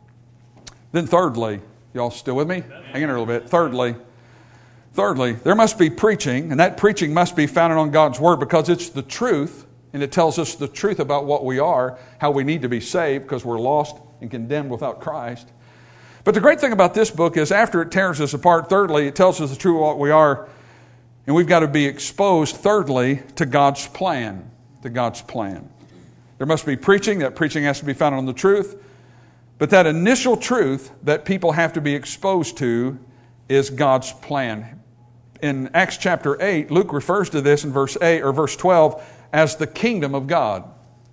B: Then thirdly, y'all still with me? Amen. Hang in there a little bit. Thirdly, thirdly, there must be preaching, and that preaching must be founded on God's Word because it's the truth, and it tells us the truth about what we are, how we need to be saved because we're lost and condemned without Christ. But the great thing about this book is after it tears us apart, thirdly, it tells us the truth of what we are, and we've got to be exposed, thirdly, to God's plan, to God's plan. There must be preaching. That preaching has to be founded on the truth. But that initial truth that people have to be exposed to is God's plan. In Acts chapter eight, Luke refers to this in verse eight or verse twelve as the kingdom of God.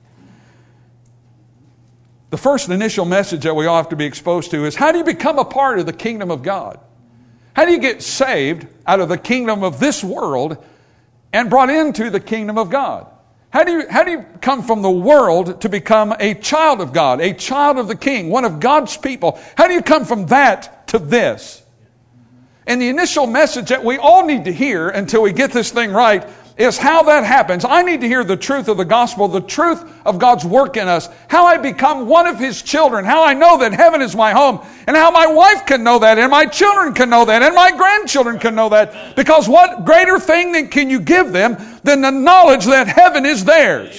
B: The first initial message that we all have to be exposed to is how do you become a part of the kingdom of God? How do you get saved out of the kingdom of this world and brought into the kingdom of God? How do you, how do you come from the world to become a child of God, a child of the King, one of God's people? How do you come from that to this? And the initial message that we all need to hear until we get this thing right is how that happens. I need to hear the truth of the gospel, the truth of God's work in us, how I become one of His children, how I know that heaven is my home, and how my wife can know that, and my children can know that, and my grandchildren can know that. Because what greater thing than can you give them than the knowledge that heaven is theirs?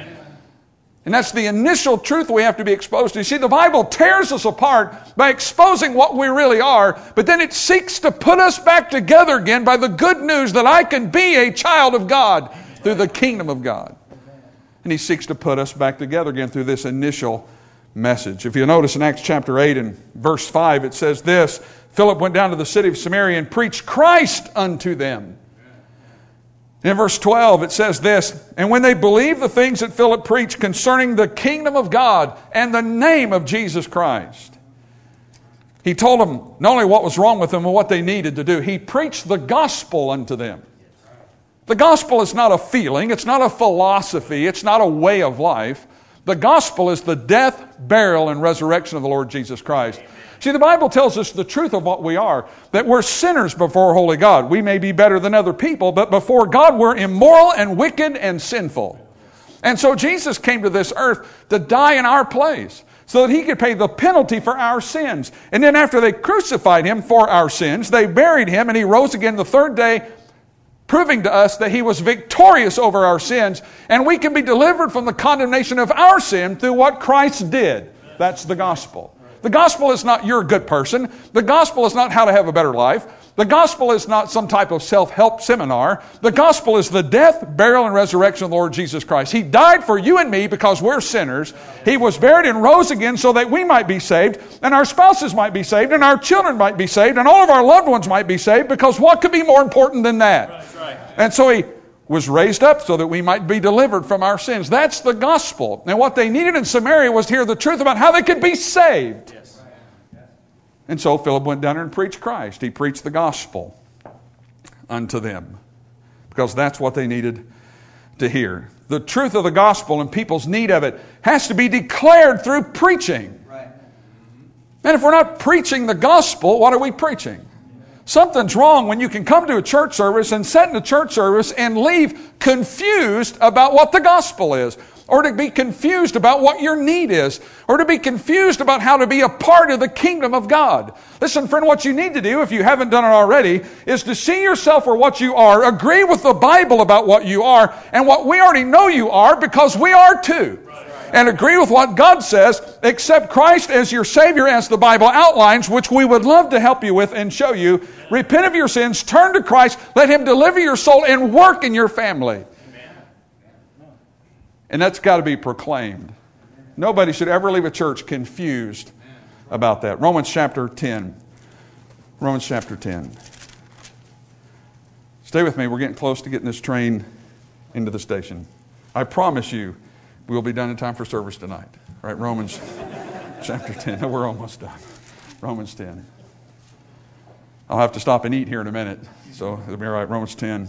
B: And that's the initial truth we have to be exposed to. You see, the Bible tears us apart by exposing what we really are, but then it seeks to put us back together again by the good news that I can be a child of God through the kingdom of God. And He seeks to put us back together again through this initial message. If you notice in Acts chapter eight and verse five, it says this, Philip went down to the city of Samaria and preached Christ unto them. In verse twelve, it says this, and when they believed the things that Philip preached concerning the kingdom of God and the name of Jesus Christ, he told them not only what was wrong with them, but what they needed to do. He preached the gospel unto them. The gospel is not a feeling, it's not a philosophy, it's not a way of life. The gospel is the death, burial, and resurrection of the Lord Jesus Christ. See, the Bible tells us the truth of what we are, that we're sinners before holy God. We may be better than other people, but before God we're immoral and wicked and sinful. And so Jesus came to this earth to die in our place so that He could pay the penalty for our sins. And then after they crucified Him for our sins, they buried Him and He rose again the third day, proving to us that He was victorious over our sins, and we can be delivered from the condemnation of our sin through what Christ did. That's the gospel. The gospel is not you're a good person. The gospel is not how to have a better life. The gospel is not some type of self-help seminar. The gospel is the death, burial, and resurrection of the Lord Jesus Christ. He died for you and me because we're sinners. He was buried and rose again so that we might be saved, and our spouses might be saved, and our children might be saved, and all of our loved ones might be saved, because what could be more important than that? That's right. And so He was raised up so that we might be delivered from our sins. That's the gospel. And what they needed in Samaria was to hear the truth about how they could be saved. Yes. And so Philip went down there and preached Christ. He preached the gospel unto them. because that's what they needed to hear. The truth of the gospel and people's need of it has to be declared through preaching.
C: Right.
B: And if we're not preaching the gospel, what are we preaching? Something's wrong when you can come to a church service and sit in a church service and leave confused about what the gospel is, or to be confused about what your need is, or to be confused about how to be a part of the kingdom of God. Listen, friend, what you need to do, if you haven't done it already, is to see yourself for what you are, agree with the Bible about what you are, and what we already know you are, because we are too. And agree with what God says, accept Christ as your Savior as the Bible outlines, which we would love to help you with and show you. Repent of your sins, turn to Christ, let Him deliver your soul and work in your family. And that's got to be proclaimed. Nobody should ever leave a church confused about that. Romans chapter ten. Romans chapter ten. Stay with me. We're getting close to getting this train into the station. I promise you we'll be done in time for service tonight. All right, Romans chapter ten. We're almost done. Romans ten. I'll have to stop and eat here in a minute, so it'll be all right. Romans ten.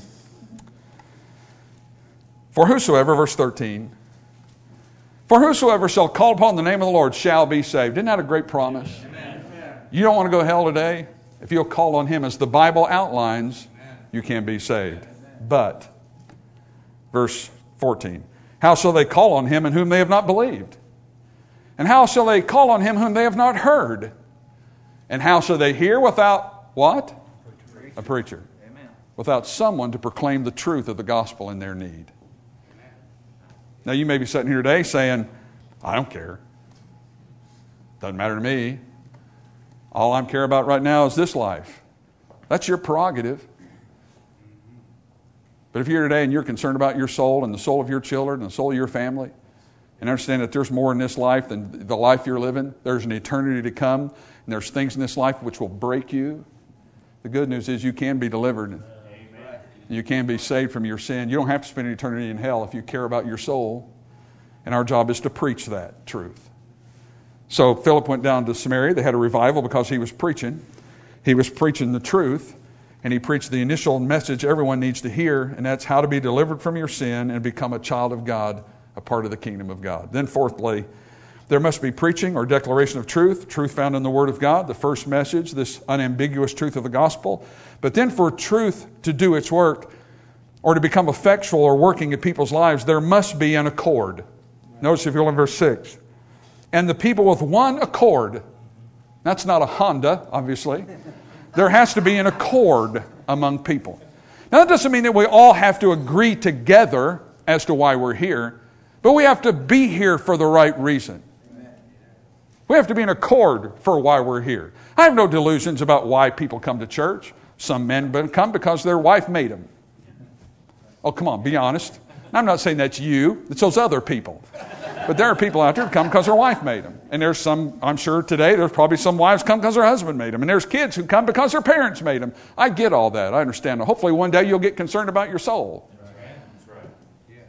B: For whosoever, verse thirteen, for whosoever shall call upon the name of the Lord shall be saved. Isn't that a great promise? Amen. You don't want to go to hell today? If you'll call on Him as the Bible outlines, you can be saved. But, verse fourteen, how shall they call on Him in whom they have not believed? And how shall they call on Him whom they have not heard? And how shall they hear without what? A preacher. Amen. Without someone to proclaim the truth of the gospel in their need. Now you may be sitting here today saying, I don't care. Doesn't matter to me. All I care about right now is this life. That's your prerogative. But if you're here today and you're concerned about your soul and the soul of your children and the soul of your family, and understand that there's more in this life than the life you're living, there's an eternity to come, and there's things in this life which will break you, the good news is you can be delivered. You can be saved from your sin. You don't have to spend an eternity in hell if you care about your soul. And our job is to preach that truth. So Philip went down to Samaria. They had a revival because he was preaching. He was preaching the truth. And he preached the initial message everyone needs to hear. And that's how to be delivered from your sin and become a child of God, a part of the kingdom of God. Then fourthly, there must be preaching or declaration of truth, truth found in the Word of God, the first message, this unambiguous truth of the gospel. But then for truth to do its work or to become effectual or working in people's lives, there must be an accord. Notice if you'll in verse six. And the people with one accord, that's not a Honda, obviously. There has to be an accord among people. Now that doesn't mean that we all have to agree together as to why we're here, but we have to be here for the right reason. We have to be in accord for why we're here. I have no delusions about why people come to church. Some men come because their wife made them. Oh, come on, be honest. I'm not saying that's you. It's those other people. But there are people out there who come because their wife made them. And there's some, I'm sure today, there's probably some wives come because their husband made them. And there's kids who come because their parents made them. I get all that. I understand. Hopefully one day you'll get concerned about your soul.
D: That's right. Yes.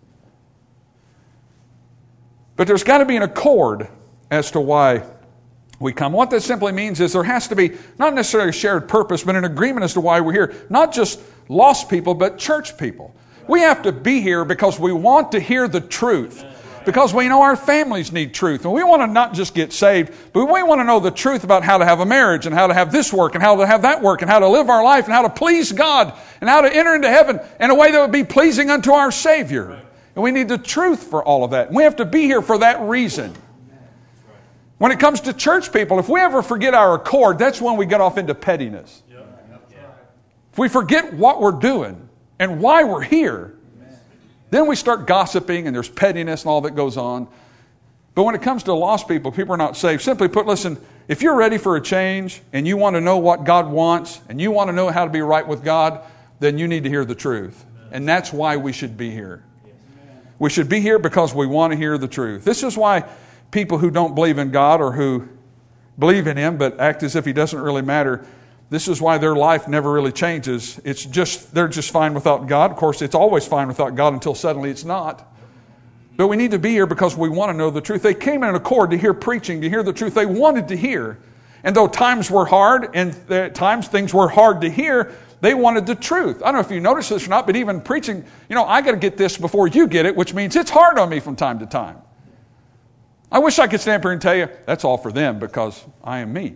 B: But there's got to be an accord as to why we come. What that simply means is there has to be not necessarily a shared purpose, but an agreement as to why we're here. Not just lost people, but church people. We have to be here because we want to hear the truth. Because we know our families need truth. And we want to not just get saved, but we want to know the truth about how to have a marriage and how to have this work and how to have that work and how to live our life and how to please God and how to enter into heaven in a way that would be pleasing unto our Savior. And we need the truth for all of that. And we have to be here for that reason. When it comes to church people, if we ever forget our accord, that's when we get off into pettiness. If we forget what we're doing and why we're here, then we start gossiping and there's pettiness and all that goes on. But when it comes to lost people, people are not saved. Simply put, listen, if you're ready for a change and you want to know what God wants and you want to know how to be right with God, then you need to hear the truth. And that's why we should be here. We should be here because we want to hear the truth. This is why people who don't believe in God or who believe in Him but act as if He doesn't really matter, this is why their life never really changes. It's just, they're just fine without God. Of course, it's always fine without God until suddenly it's not. But we need to be here because we want to know the truth. They came in accord to hear preaching, to hear the truth they wanted to hear. And though times were hard, and at times things were hard to hear, They wanted the truth. I don't know if you notice this or not, but even preaching, you know, I got to get this before you get it, which means it's hard on me from time to time. I wish I could stand up here and tell you, that's all for them because I am me.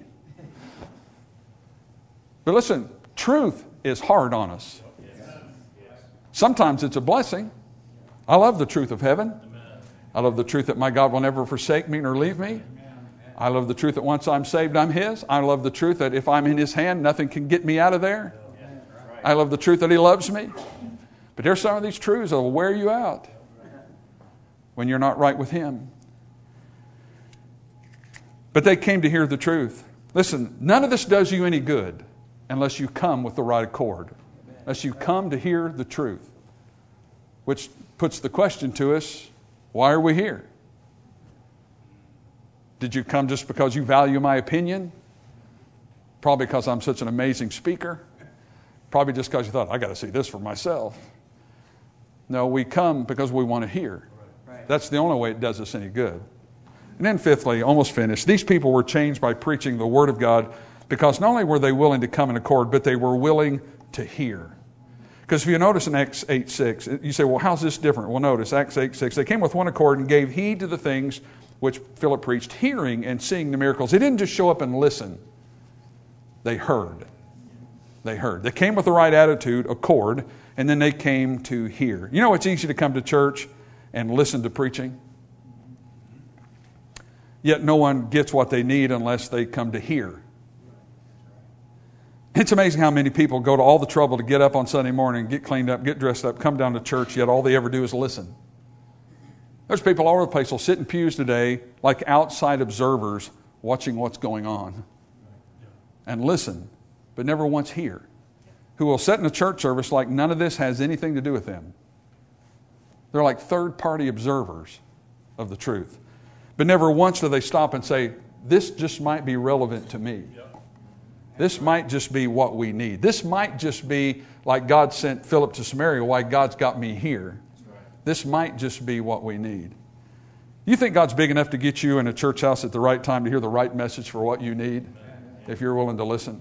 B: But listen, truth is hard on us. Sometimes it's a blessing. I love the truth of heaven. I love the truth that my God will never forsake me nor leave me. I love the truth that once I'm saved, I'm His. I love the truth that if I'm in His hand, nothing can get me out of there. I love the truth that He loves me. But there's some of these truths that will wear you out when you're not right with Him. But they came to hear the truth. Listen, none of this does you any good unless you come with the right accord. Unless you come to hear the truth. Which puts the question to us, why are we here? Did you come just because you value my opinion? Probably because I'm such an amazing speaker. Probably just because you thought, I got to see this for myself. No, we come because we want to hear. That's the only way it does us any good. And then fifthly, almost finished, these people were changed by preaching the Word of God because not only were they willing to come in accord, but they were willing to hear. Because if you notice in Acts eight six, you say, well, how's this different? Well, notice Acts eight six, they came with one accord and gave heed to the things which Philip preached, hearing and seeing the miracles. They didn't just show up and listen. They heard. They heard. They came with the right attitude, accord, and then they came to hear. You know, it's easy to come to church and listen to preaching. Yet no one gets what they need unless they come to hear. It's amazing how many people go to all the trouble to get up on Sunday morning, get cleaned up, get dressed up, come down to church, yet all they ever do is listen. There's people all over the place who will sit in pews today like outside observers watching what's going on and listen, but never once hear. Who will sit in a church service like none of this has anything to do with them. They're like third-party observers of the truth. But never once do they stop and say, this just might be relevant to me. This might just be what we need. This might just be like God sent Philip to Samaria, why God's got me here. This might just be what we need. You think God's big enough to get you in a church house at the right time to hear the right message for what you need, if you're willing to listen?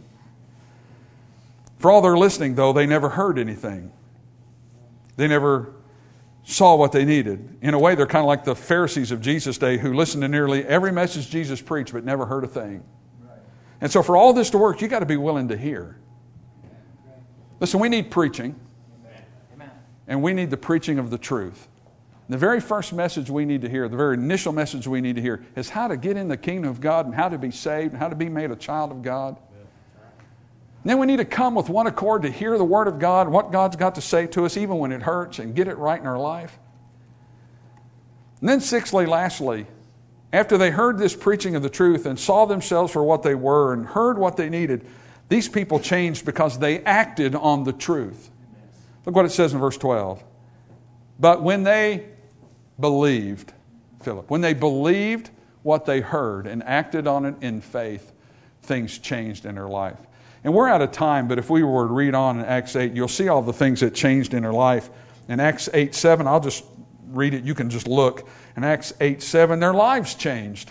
B: For all their listening, though, they never heard anything. They never saw what they needed. In a way, they're kind of like the Pharisees of Jesus' day who listened to nearly every message Jesus preached but never heard a thing. And so for all this to work, you got to be willing to hear. Listen, we need preaching. And we need the preaching of the truth. The very first message we need to hear, the very initial message we need to hear is how to get in the kingdom of God and how to be saved and how to be made a child of God. And then we need to come with one accord to hear the Word of God, what God's got to say to us even when it hurts, and get it right in our life. And then sixthly, lastly, after they heard this preaching of the truth and saw themselves for what they were and heard what they needed, these people changed because they acted on the truth. Look what it says in verse twelve. But when they believed, Philip, when they believed what they heard and acted on it in faith, things changed in their life. And we're out of time, but if we were to read on in Acts eight, you'll see all the things that changed in their life. In Acts eight seven, I'll just read it. You can just look. In Acts eight seven, their lives changed.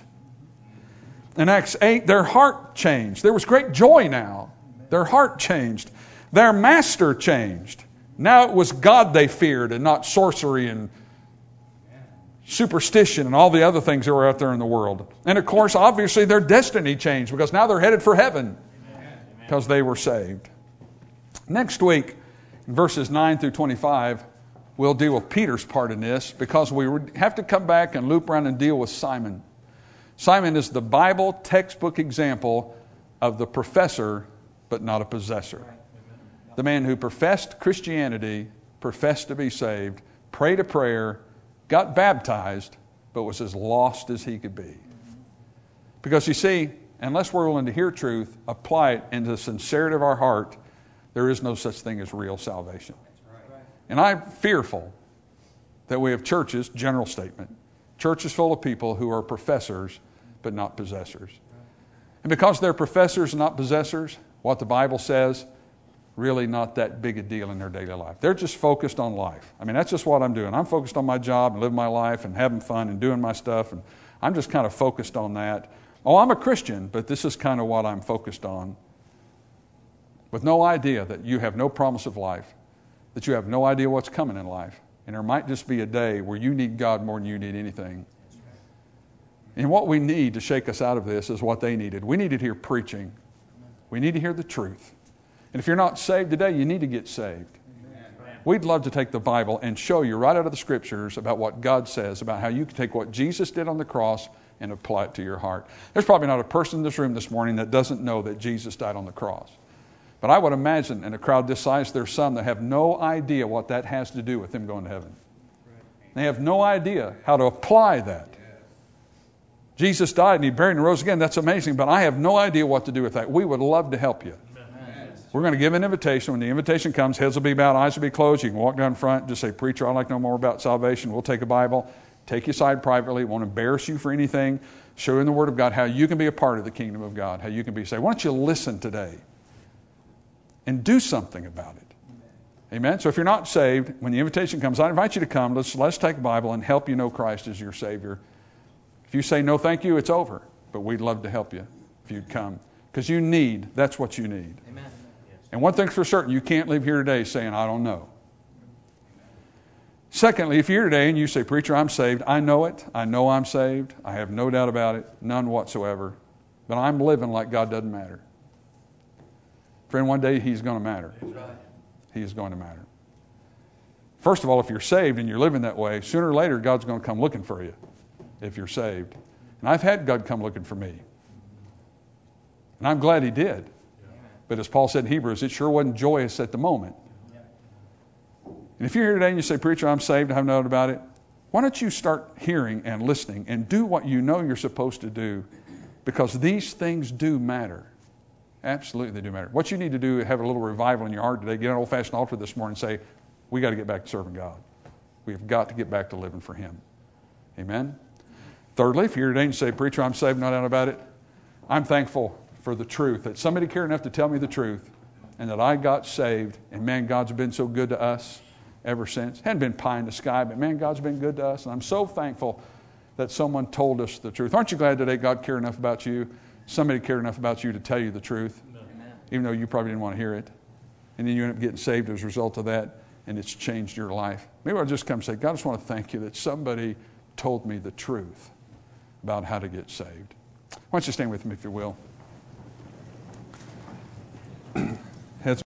B: In Acts eight, their heart changed. There was great joy now. Their heart changed. Their master changed. Now it was God they feared and not sorcery and superstition and all the other things that were out there in the world. And of course, obviously, their destiny changed because now they're headed for heaven because they were saved. Next week, in verses nine through twenty-five, we'll deal with Peter's part in this because we have to come back and loop around and deal with Simon. Simon is the Bible textbook example of the professor but not a possessor. The man who professed Christianity, professed to be saved, prayed a prayer, got baptized, but was as lost as he could be. Because you see, unless we're willing to hear truth, apply it into the sincerity of our heart, there is no such thing as real salvation. And I'm fearful that we have churches, general statement, churches full of people who are professors but not possessors. And because they're professors and not possessors, what the Bible says, really not that big a deal in their daily life. They're just focused on life. I mean, that's just what I'm doing. I'm focused on my job and living my life and having fun and doing my stuff. And I'm just kind of focused on that. Oh, I'm a Christian, but this is kind of what I'm focused on. with no idea that you have no promise of life, that you have no idea what's coming in life. And there might just be a day where you need God more than you need anything. And what we need to shake us out of this is what they needed. We needed to hear preaching. We need to hear the truth. And if you're not saved today, you need to get saved. Amen. We'd love to take the Bible and show you right out of the Scriptures about what God says, about how you can take what Jesus did on the cross and apply it to your heart. There's probably not a person in this room this morning that doesn't know that Jesus died on the cross. But I would imagine in a crowd this size, there's some that have no idea what that has to do with them going to heaven. They have no idea how to apply that. Jesus died and He buried and rose again. That's amazing, but I have no idea what to do with that. We would love to help you. We're going to give an invitation. When the invitation comes, heads will be bowed, eyes will be closed. You can walk down front, just say, "Preacher, I'd like to know more about salvation." We'll take a Bible, take you aside privately, won't embarrass you for anything, show you in the Word of God how you can be a part of the kingdom of God, how you can be saved. Why don't you listen today and do something about it? Amen? So if you're not saved, when the invitation comes, I invite you to come. Let's, let's take a Bible and help you know Christ as your Savior. If you say no thank you, it's over. But we'd love to help you if you'd come. Because you need, that's what you need.
C: Amen.
B: And one thing's for certain, you can't leave here today saying, "I don't know." Secondly, if you're here today and you say, "Preacher, I'm saved. I know it. I know I'm saved. I have no doubt about it. None whatsoever. But I'm living like God doesn't matter." Friend, one day He's going to matter. He is going to matter. First of all, if you're saved and you're living that way, sooner or later God's going to come looking for you if you're saved. And I've had God come looking for me. And I'm glad He did. But as Paul said in Hebrews, it sure wasn't joyous at the moment. And if you're here today and you say, "Preacher, I'm saved, I have no doubt about it," why don't you start hearing and listening and do what you know you're supposed to do, because these things do matter. Absolutely, they do matter. What you need to do is have a little revival in your heart today. Get an old-fashioned altar this morning and say, "We got to get back to serving God. We've got to get back to living for Him." Amen? Thirdly, if you're here today and you say, "Preacher, I'm saved, no doubt about it," I'm thankful for the truth, that somebody cared enough to tell me the truth, and that I got saved, and man, God's been so good to us ever since. Hadn't been pie in the sky, but man, God's been good to us, and I'm so thankful that someone told us the truth. Aren't you glad today God cared enough about you? Somebody cared enough about you to tell you the truth, Amen. Even though you probably didn't want to hear it. And then you end up getting saved as a result of that, and it's changed your life. Maybe I'll just come and say, "God, I just want to thank you that somebody told me the truth about how to get saved." Why don't you stand with me if you will?